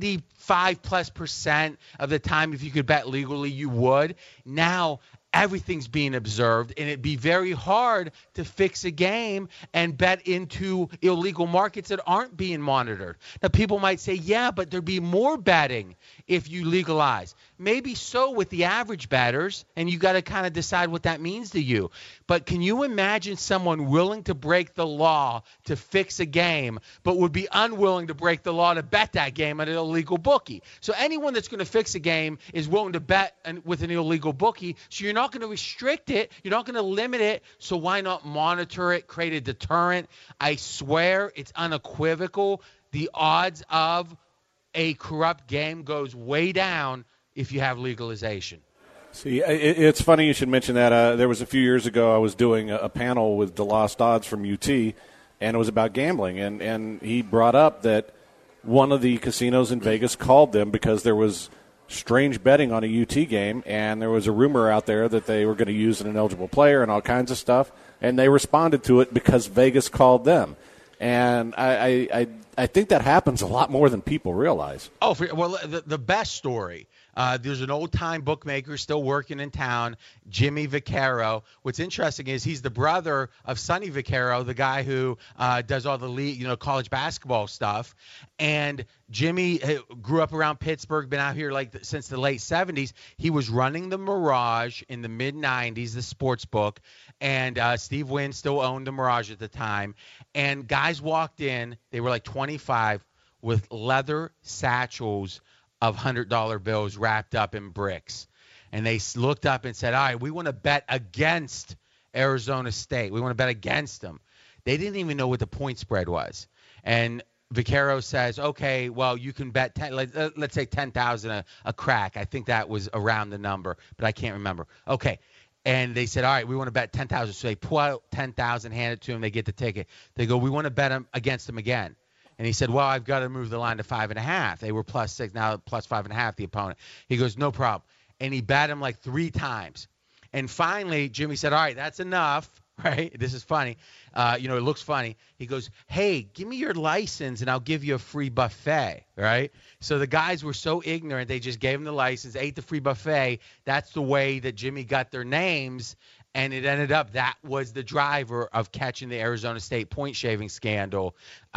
S7: 95+% of the time, if you could bet legally, you would. Now everything's being observed, and it'd be very hard to fix a game and bet into illegal markets that aren't being monitored. Now, people might say, yeah, but there'd be more betting if you legalize. Maybe so with the average bettors, and you got to kind of decide what that means to you. But can you imagine someone willing to break the law to fix a game, but would be unwilling to break the law to bet that game at an illegal bookie? So anyone that's going to fix a game is willing to bet with an illegal bookie, so you're not going to restrict it. You're not going to limit it. So why not monitor it, create a deterrent? I swear it's unequivocal. The odds of a corrupt game goes way down if you have legalization.
S4: See, it's funny you should mention that. There was a few years ago I was doing a panel with DeLoss Dodds from UT, and it was about gambling. And he brought up that one of the casinos in Vegas called them because there was strange betting on a UT game, and there was a rumor out there that they were going to use an ineligible player and all kinds of stuff, and they responded to it because Vegas called them. And I think that happens a lot more than people realize.
S7: Oh, well, the best story. There's an old-time bookmaker still working in town, Jimmy Vaccaro. What's interesting is he's the brother of Sonny Vaccaro, the guy who does all the college basketball stuff. And Jimmy grew up around Pittsburgh, been out here since the late 70s. He was running the Mirage in the mid-90s, the sports book, and Steve Wynn still owned the Mirage at the time. And guys walked in, they were like 25, with leather satchels of $100 bills wrapped up in bricks. And they looked up and said, all right, we want to bet against Arizona State. We want to bet against them. They didn't even know what the point spread was. And Vaccaro says, okay, well, you can bet, let's say $10,000 a crack. I think that was around the number, but I can't remember. Okay. And they said, all right, we want to bet $10,000. So they pull out $10,000, hand it to him. They get the ticket. They go, we want to bet against them again. And he said, well, I've got to move the line to 5.5. They were +6, now +5.5, the opponent. He goes, no problem. And he bet him like 3 times. And finally, Jimmy said, all right, that's enough, right? This is funny. It looks funny. He goes, hey, give me your license and I'll give you a free buffet, right? So the guys were so ignorant, they just gave him the license, ate the free buffet. That's the way that Jimmy got their names. And it ended up that was the driver of catching the Arizona State point shaving scandal.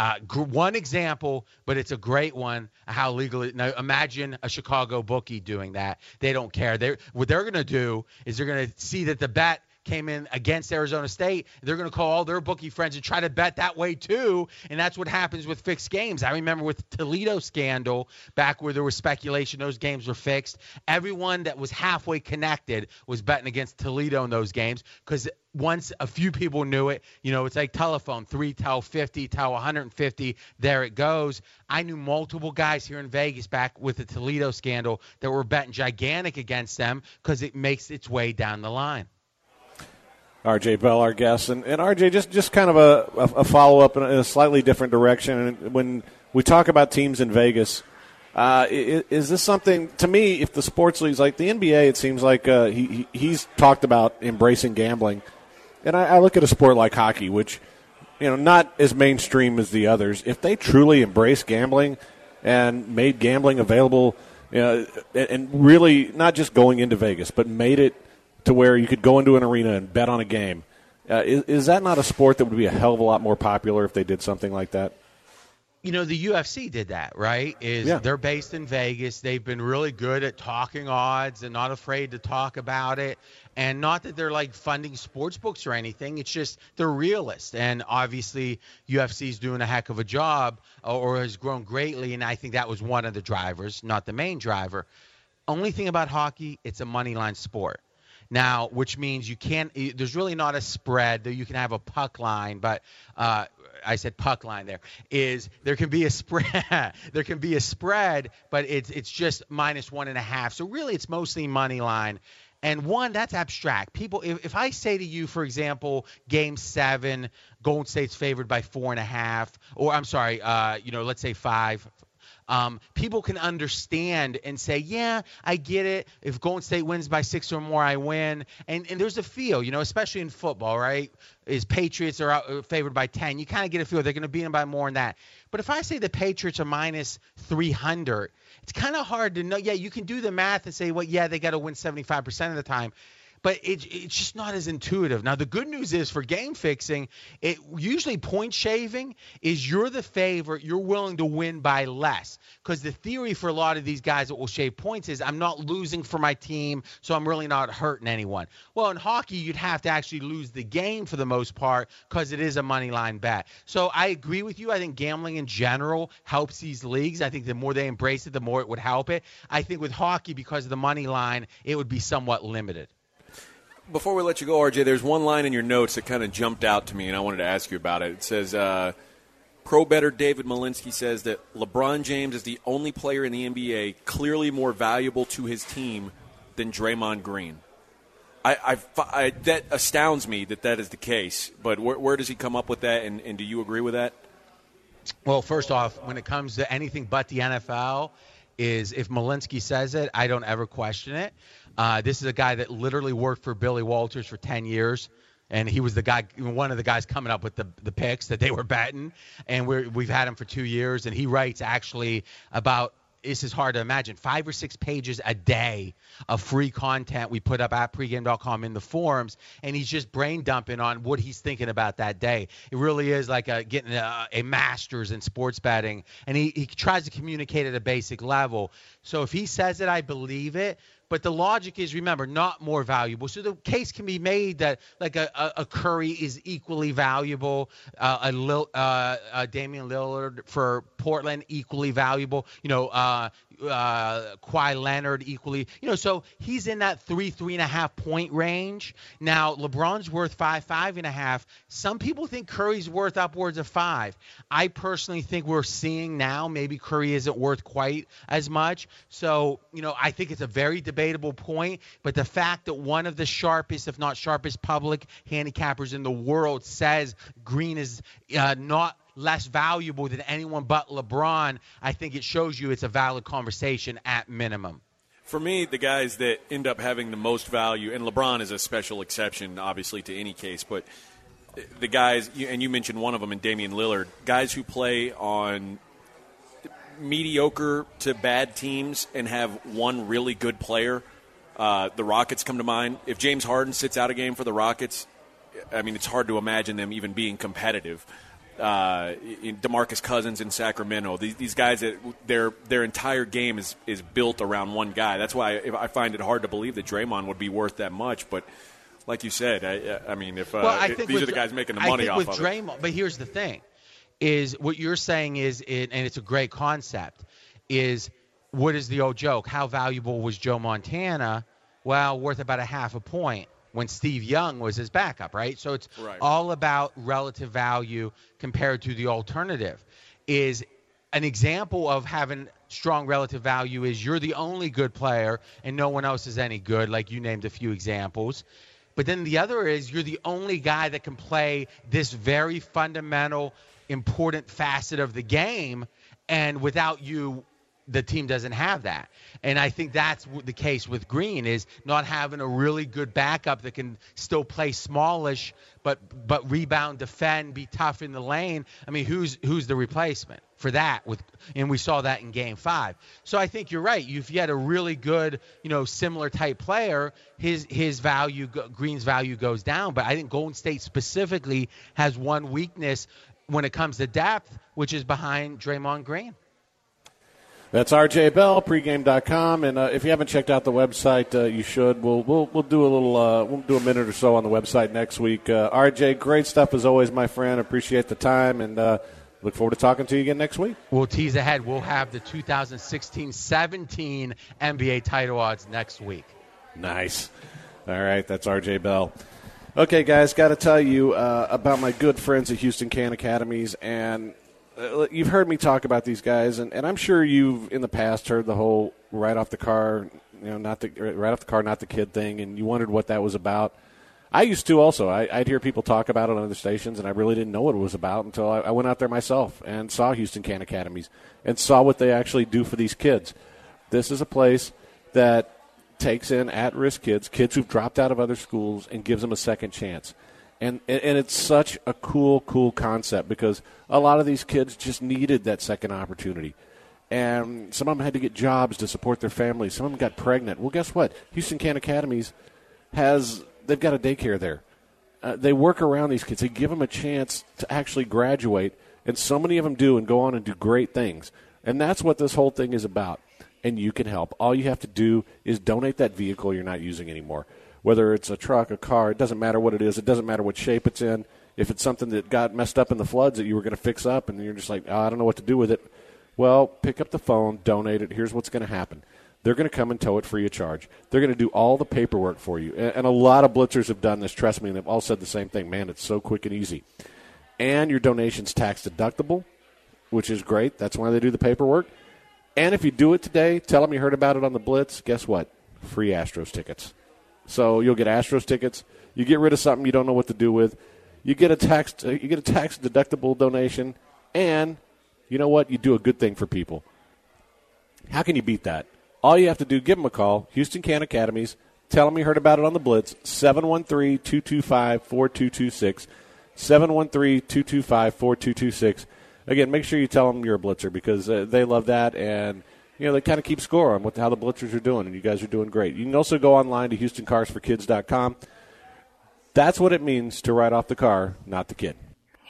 S7: One example, but it's a great one, how legal it. Now, imagine a Chicago bookie doing that. They don't care. What they're going to do is they're going to see that the bet came in against Arizona State, they're going to call all their bookie friends and try to bet that way too, and that's what happens with fixed games. I remember with Toledo scandal, back where there was speculation those games were fixed, everyone that was halfway connected was betting against Toledo in those games because once a few people knew it, it's like telephone, 3 tell 50, tell 150, there it goes. I knew multiple guys here in Vegas back with the Toledo scandal that were betting gigantic against them because it makes its way down the line.
S4: RJ Bell, our guest. And RJ, just kind of a follow-up in a slightly different direction. And when we talk about teams in Vegas, is this something, to me, if the sports leagues, like the NBA, it seems like he's talked about embracing gambling. And I look at a sport like hockey, which, not as mainstream as the others. If they truly embraced gambling and made gambling available, and really not just going into Vegas, but made it to where you could go into an arena and bet on a game, is that not a sport that would be a hell of a lot more popular if they did something like that?
S7: The UFC did that, right? They're based in Vegas. They've been really good at talking odds and not afraid to talk about it. And not that they're like funding sports books or anything. It's just they're realists. And obviously UFC's doing a heck of a job or has grown greatly. And I think that was one of the drivers, not the main driver. Only thing about hockey, it's a money line sport. Now, which means there's really not a spread. You can have a puck line, but I said puck line there can be a spread. There can be a spread, but it's just -1.5. So really it's mostly money line. And one, that's abstract. People, if I say to you, for example, Game 7, Golden State's favored by 4.5, or I'm sorry, let's say 5. People can understand and say, yeah, I get it. If Golden State wins by 6 or more, I win. And there's a feel, especially in football, right? Is Patriots are favored by 10. You kind of get a feel they're going to beat them by more than that. But if I say the Patriots are -300, it's kind of hard to know. Yeah, you can do the math and say, well, yeah, they got to win 75% of the time. But it's just not as intuitive. Now, the good news is for game fixing, it usually point shaving is you're the favorite. You're willing to win by less. Because the theory for a lot of these guys that will shave points is I'm not losing for my team, so I'm really not hurting anyone. Well, in hockey, you'd have to actually lose the game for the most part because it is a money line bet. So I agree with you. I think gambling in general helps these leagues. I think the more they embrace it, the more it would help it. I think with hockey, because of the money line, it would be somewhat limited.
S5: Before we let you go, RJ, there's one line in your notes that kind of jumped out to me, and I wanted to ask you about it. It says, pro bettor David Malinsky says that LeBron James is the only player in the NBA clearly more valuable to his team than Draymond Green. That astounds me that is the case, but where does he come up with that, and do you agree with that?
S7: Well, first off, when it comes to anything but the NFL, is if Malinsky says it, I don't ever question it. This is a guy that literally worked for Billy Walters for 10 years, and he was one of the guys coming up with the picks that they were betting, and we've had him for 2 years, and he writes actually about, this is hard to imagine, 5 or 6 pages a day of free content we put up at pregame.com in the forums, and he's just brain dumping on what he's thinking about that day. It really is like getting a master's in sports betting, and he tries to communicate at a basic level. So if he says it, I believe it. But the logic is, remember, not more valuable. So the case can be made that like a Curry is equally valuable, Damian Lillard for Portland equally valuable, Kawhi Leonard equally, so he's in that 3.5 point range. Now LeBron's worth 5.5. Some people think Curry's worth upwards of 5. I personally think we're seeing now maybe Curry isn't worth quite as much. So, I think it's a very debatable point, but the fact that one of the sharpest, if not sharpest public handicappers in the world says Green is not less valuable than anyone but LeBron, I think it shows you it's a valid conversation at minimum.
S5: For me, the guys that end up having the most value, and LeBron is a special exception, obviously, to any case, but the guys, and you mentioned one of them in Damian Lillard, guys who play on mediocre to bad teams and have one really good player, the Rockets come to mind. If James Harden sits out a game for the Rockets, I mean, it's hard to imagine them even being competitive. DeMarcus Cousins in Sacramento. These guys, that their entire game is built around one guy. That's why I find it hard to believe that Draymond would be worth that much. But like you said, I mean, if
S7: I think
S5: these
S7: with,
S5: are the guys making the money off
S7: with
S5: of
S7: Draymond, but here's the thing, is what you're saying and it's a great concept, is what is the old joke? How valuable was Joe Montana? Well, worth about a half a point when Steve Young was his backup, right? So it's all about relative value compared to the alternative. Is an example of having strong relative value is you're the only good player and no one else is any good, like you named a few examples. But then the other is you're the only guy that can play this very fundamental, important facet of the game, and without you, the team doesn't have that. And I think that's the case with Green, is not having a really good backup that can still play smallish but rebound, defend, be tough in the lane. I mean, who's the replacement for that? And we saw that in Game 5. So I think you're right. If you had a really good, similar type player, his value, Green's value goes down. But I think Golden State specifically has one weakness when it comes to depth, which is behind Draymond Green.
S4: That's RJ Bell, pregame.com, and if you haven't checked out the website, you should. We'll do a little, we'll do a minute or so on the website next week. RJ, great stuff as always, my friend. Appreciate the time, and look forward to talking to you again next week.
S7: We'll tease ahead. We'll have the 2016-17 NBA title odds next week.
S4: Nice. All right, that's RJ Bell. Okay, guys, got to tell you about my good friends at Houston Can Academies, and you've heard me talk about these guys, and I'm sure you've in the past heard the whole right off the car, not the kid thing, and you wondered what that was about. I used to also. I'd hear people talk about it on other stations, and I really didn't know what it was about until I went out there myself and saw Houston Can Academies and saw what they actually do for these kids. This is a place that takes in at-risk kids who've dropped out of other schools, and gives them a second chance. And it's such a cool concept, because a lot of these kids just needed that second opportunity. And some of them had to get jobs to support their families. Some of them got pregnant. Well, guess what? Houston Can Academies they've got a daycare there. They work around these kids. They give them a chance to actually graduate, and so many of them do and go on and do great things. And that's what this whole thing is about. And you can help. All you have to do is donate that vehicle you're not using anymore. Whether it's a truck, a car, it doesn't matter what it is. It doesn't matter what shape it's in. If it's something that got messed up in the floods that you were going to fix up and you're just like, I don't know what to do with it, well, pick up the phone, donate it. Here's what's going to happen. They're going to come and tow it free of charge. They're going to do all the paperwork for you. And a lot of blitzers have done this, trust me, and they've all said the same thing. Man, it's so quick and easy. And your donation's tax deductible, which is great. That's why they do the paperwork. And if you do it today, tell them you heard about it on the Blitz. Guess what? Free Astros tickets. So you'll get Astros tickets. You get rid of something you don't know what to do with. You get a tax deductible donation, and you know what? You do a good thing for people. How can you beat that? All you have to do, give them a call, Houston Can Academies. Tell them you heard about it on the Blitz, 713-225-4226, 713-225-4226. Again, make sure you tell them you're a Blitzer, because they love that, and they kind of keep score on how the Blitzers are doing, and you guys are doing great. You can also go online to HoustonCarsForKids.com. That's what it means to ride off the car, not the kid.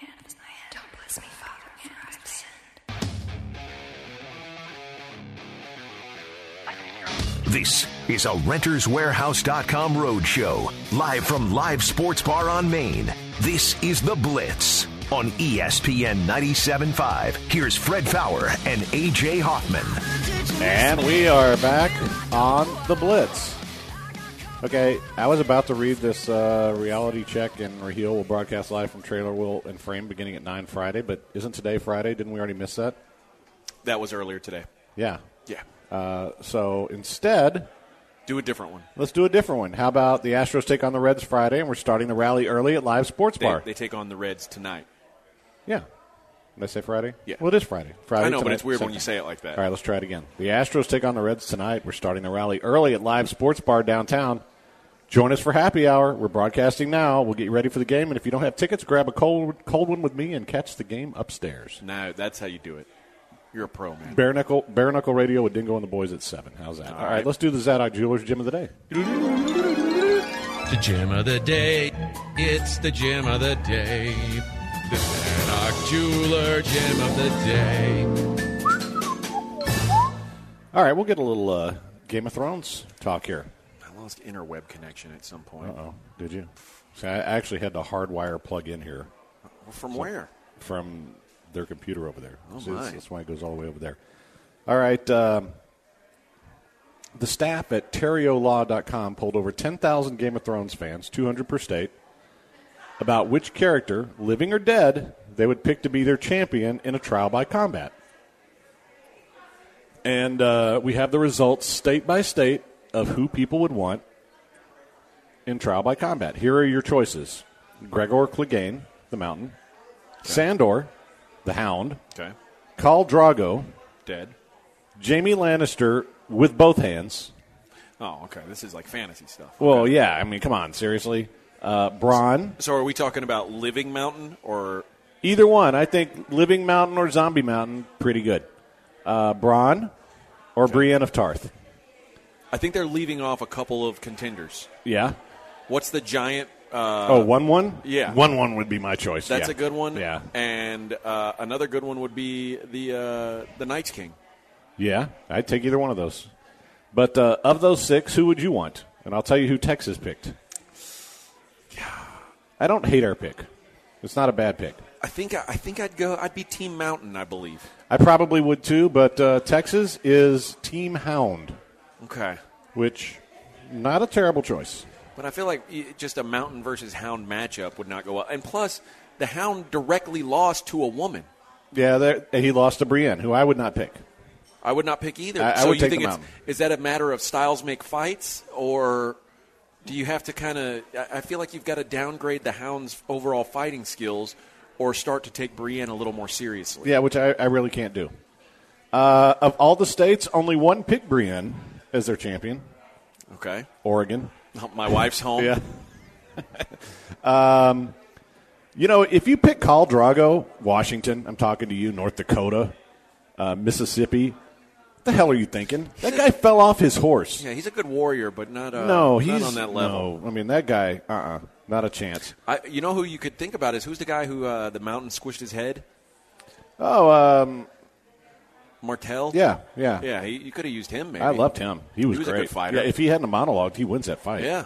S2: This is a RentersWarehouse.com roadshow, live from Live Sports Bar on Main. This is The Blitz on ESPN 97.5. Here's Fred Fowler and A.J. Hoffman.
S4: And we are back on The Blitz. Okay, I was about to read this reality check, and Raheel will broadcast live from Trailer Wheel and Frame beginning at 9 Friday, but isn't today Friday? Didn't we already miss that?
S5: That was earlier today.
S4: Yeah.
S5: Yeah.
S4: So instead,
S5: do a different one.
S4: Let's do a different one. How about the Astros take on the Reds Friday, and we're starting the rally early at Live Sports Bar.
S5: They take on the Reds tonight.
S4: Yeah. Did I say Friday?
S5: Yeah.
S4: Well, it is Friday.
S5: I know,
S4: tonight,
S5: but it's weird
S4: second.
S5: when you say it like that.
S4: All right, let's try it again. The Astros take on the Reds tonight. We're starting the rally early at Live Sports Bar downtown. Join us for happy hour. We're broadcasting now. We'll get you ready for the game, and if you don't have tickets, grab a cold one with me and catch the game upstairs.
S5: No, that's how you do it. You're a pro, man.
S4: Bare Knuckle Radio with Dingo and the boys at 7. How's that? All right, let's do the Zadok Jewelers Gym of the Day.
S8: The Gym of the Day. It's the Gym of the Day. The Zadok Jeweler Gym of the Day.
S4: All right, we'll get a little Game of Thrones talk here.
S5: I lost interweb connection at some point.
S4: Uh-oh. Did you? See, I actually had to hardwire plug in here.
S5: From where?
S4: From their computer over there.
S5: Oh,
S4: See,
S5: my.
S4: that's why it goes all the way over there. All right. The staff at TerrioLaw.com polled over 10,000 Game of Thrones fans, 200 per state, about which character, living or dead, they would pick to be their champion in a trial by combat. And we have the results state by state of who people would want in trial by combat. Here are your choices. Gregor Clegane, the Mountain. Okay. Sandor, the Hound.
S5: Okay.
S4: Khal Drogo,
S5: dead.
S4: Jaime Lannister with both hands.
S5: Oh, okay. This is like fantasy stuff.
S4: Well,
S5: okay.
S4: yeah. I mean, come on, seriously. Bronn.
S5: So are we talking about living Mountain or?
S4: Either one. I think living Mountain or zombie Mountain, pretty good. Bronn or Brienne of Tarth.
S5: I think they're leaving off a couple of contenders.
S4: Yeah.
S5: What's the giant?
S4: 1-1?
S5: Yeah.
S4: 1-1 would be my choice.
S5: That's a good one.
S4: Yeah.
S5: And another good one would be the Night's King.
S4: Yeah, I'd take either one of those. But of those 6, who would you want? And I'll tell you who Texas picked. I don't hate our pick. It's not a bad pick.
S5: I think I'd be Team Mountain, I believe.
S4: I probably would too, but Texas is Team Hound.
S5: Okay.
S4: Which, not a terrible choice.
S5: But I feel like just a Mountain versus Hound matchup would not go well. And plus, the Hound directly lost to a woman.
S4: Yeah, he lost to Brienne, who I would not pick.
S5: I would not pick either.
S4: I
S5: so
S4: would
S5: you
S4: take
S5: think
S4: the Mountain.
S5: Is that a matter of styles make fights, or do you have to kind of – I feel like you've got to downgrade the Hound's overall fighting skills or start to take Brienne a little more seriously.
S4: Yeah, which I really can't do. Of all the states, only one picked Brienne as their champion.
S5: Okay.
S4: Oregon.
S5: My wife's home.
S4: Yeah. If you pick Khal Drogo, Washington, I'm talking to you, North Dakota, Mississippi, what the hell are you thinking? That guy fell off his horse.
S5: Yeah, he's a good warrior, but not
S4: he's
S5: not on that level.
S4: No, I mean, that guy, not a chance.
S5: You know who you could think about is who's the guy who the Mountain squished his head?
S4: Oh,
S5: Martell?
S4: Yeah.
S5: Yeah, you could have used him, maybe.
S4: I loved him. He was great.
S5: A good fighter.
S4: Yeah, if he hadn't a monologue, he wins that fight.
S5: Yeah.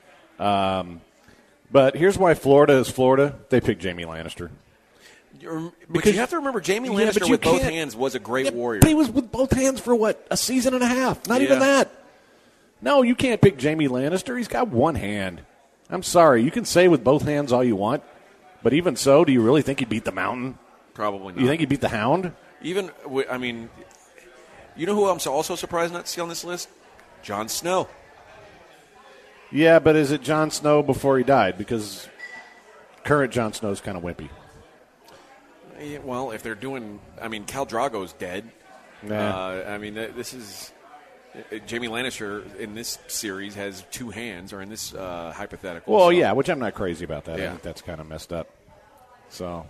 S4: But here's why Florida is Florida. They picked Jaime Lannister.
S5: But you have to remember, Jaime Lannister with both hands was a great warrior.
S4: But he was with both hands for, a season and a half? Not even that. No, you can't pick Jaime Lannister. He's got one hand. I'm sorry. You can say with both hands all you want, but even so, do you really think he beat the Mountain?
S5: Probably not.
S4: You think he beat the Hound?
S5: You know who I'm also surprised not to see on this list? Jon Snow.
S4: Yeah, but is it Jon Snow before he died? Because current Jon Snow's kind of wimpy.
S5: Yeah, well, if they're doing, Khal Drogo's dead.
S4: Nah.
S5: This is Jaime Lannister in this series has two hands, or in this hypothetical.
S4: Well, yeah, which I'm not crazy about that.
S5: Yeah.
S4: I think that's kind of messed up. So,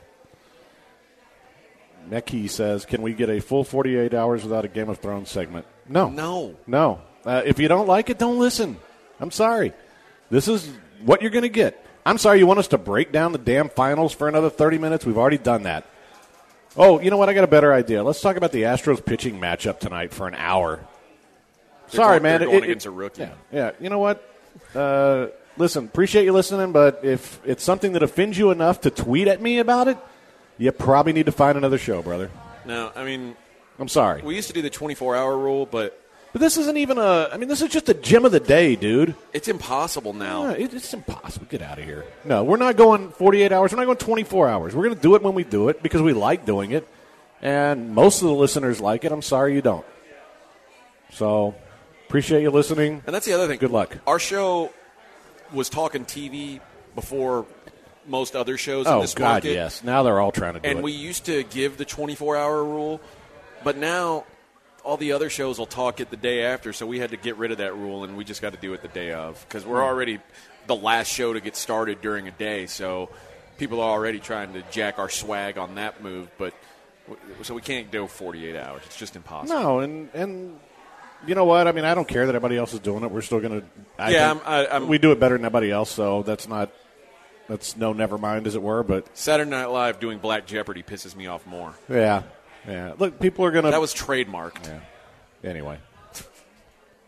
S4: Mekhi says, can we get a full 48 hours without a Game of Thrones segment? No. If you don't like it, don't listen. I'm sorry. This is what you're going to get. I'm sorry you want us to break down the damn finals for another 30 minutes? We've already done that. Oh, you know what? I got a better idea. Let's talk about the Astros pitching matchup tonight for an hour. Sorry, man.
S5: They're going against a rookie.
S4: Yeah. You know what? Listen, appreciate you listening, but if it's something that offends you enough to tweet at me about it, you probably need to find another show, brother.
S5: No,
S4: I'm sorry.
S5: We used to do the 24-hour rule, but
S4: this isn't even this is just a gem of the day, dude.
S5: It's impossible now.
S4: Yeah, it's impossible. Get out of here. No, we're not going 48 hours. We're not going 24 hours. We're going to do it when we do it because we like doing it, and most of the listeners like it. I'm sorry you don't. So, appreciate you listening.
S5: And that's the other thing.
S4: Good luck.
S5: Our show was talking TV before most other shows in this market.
S4: Oh, God, yes. Now they're all trying to do it.
S5: And we used to give the 24-hour rule, but now all the other shows will talk it the day after, so we had to get rid of that rule, and we just got to do it the day of because we're already the last show to get started during a day, so people are already trying to jack our swag on that move, so we can't do 48 hours. It's just impossible.
S4: No, and you know what? I don't care that everybody else is doing it. We're still going to – we do it better than everybody else, so that's no never mind, as it were. But
S5: Saturday Night Live doing Black Jeopardy pisses me off more.
S4: Yeah. Look, people are going to –
S5: That was trademarked.
S4: Yeah. Anyway.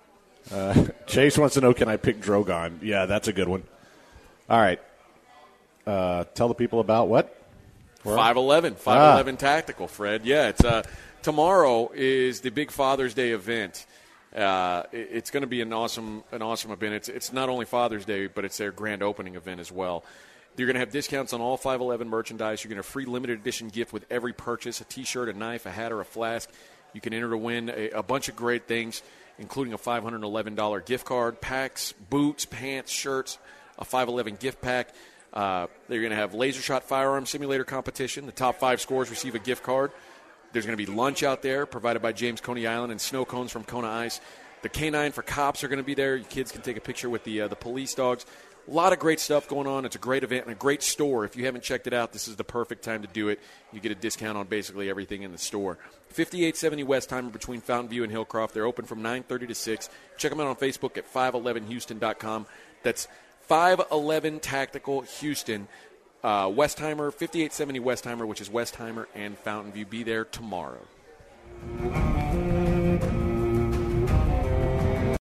S4: Chase wants to know, can I pick Drogon? Yeah, that's a good one. All right. Tell the people about what?
S5: 511 Tactical, Fred. Yeah, it's tomorrow is the big Father's Day event. It's going to be an awesome event. It's not only Father's Day, but it's their grand opening event as well. You're going to have discounts on all 511 merchandise. You're going to have a free limited edition gift with every purchase, a T-shirt, a knife, a hat, or a flask. You can enter to win a bunch of great things, including a $511 gift card, packs, boots, pants, shirts, a 511 gift pack. They're going to have Laser Shot Firearm Simulator competition. The top 5 scores receive a gift card. There's going to be lunch out there provided by James Coney Island and snow cones from Kona Ice. The K9 for Cops are going to be there. Your kids can take a picture with the police dogs. A lot of great stuff going on. It's a great event and a great store. If you haven't checked it out, this is the perfect time to do it. You get a discount on basically everything in the store. 5870 Westheimer between Fountain View and Hillcroft. They're open from 9:30 to 6. Check them out on Facebook at 511houston.com. That's 511 Tactical Houston. Westheimer, 5870 Westheimer, which is Westheimer and Fountain View. Be there tomorrow.